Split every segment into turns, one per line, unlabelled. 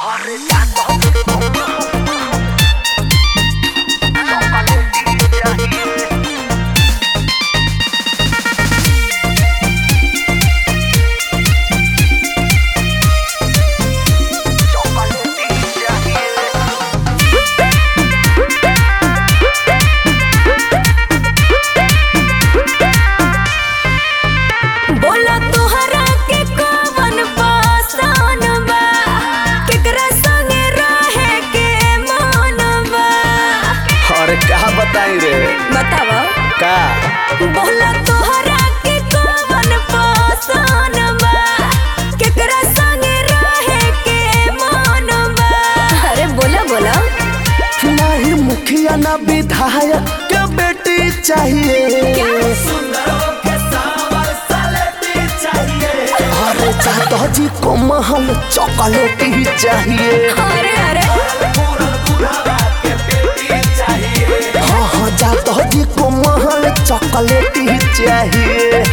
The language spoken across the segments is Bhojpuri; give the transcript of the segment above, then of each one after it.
बताई रे
बतावा
का
बोला तोहरा के कौन पसंद बा केकरा संगे रहे के मन बा। अरे बोला बोला
नहीं मुखिया ना विधायक के बेटी चाहिए
क्या
अरे जादव जी को महल चॉकलेट ही चाहिए।
अरे अरे
हाँ जादव जी को महल चॉकलेट ही चाहिए।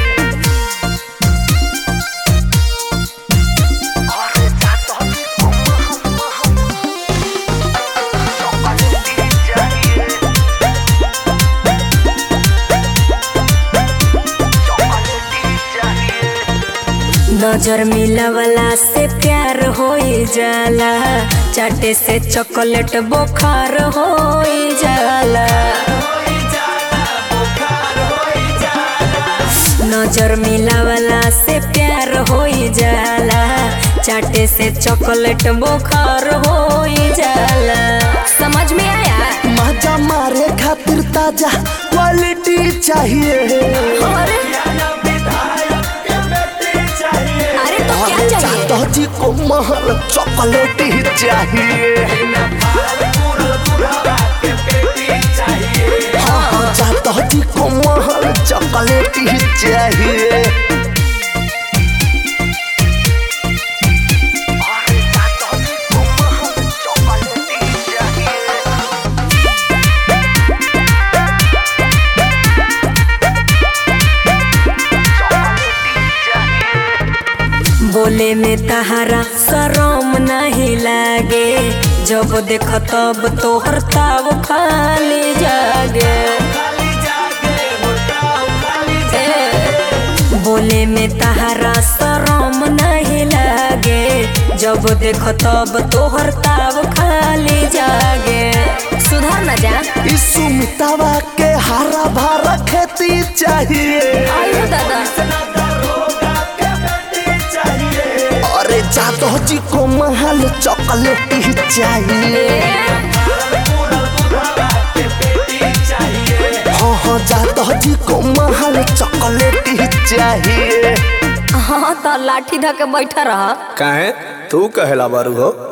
नजर मिलावला से प्यार हो जाला, चाटे से चॉकलेट बुखार हो जाला। नजर मिलावला से प्यार हो जाला, चाटे से चॉकलेट बुखार हो जाला। समझ में आया?
मजा मारे खातिर ताजा क्वालिटी चाहिए। जादव जी को महल चॉकलेट ही चाहिए। हाँ जादव जी को महल चॉकलेट ही चाहिए।
बोले में तहारा शरम नहीं लागे, जब देख तब तोहर ताव खाली जागे। बोले में तहारा शरम नहीं लागे, जब देख तब तोहर ताव खाली जागे। सुधार न जा
सुमितावा के हरा भरा खेती चाहिए।
आयो दादा
अरे जादव जी को महल चॉकलेट ही चाहिए। हाँ जादव जी को महल चॉकलेट ही चाहिए।
हाँ तो लाठी धके बैठा रहा।
काहे तू कहला बारू हो।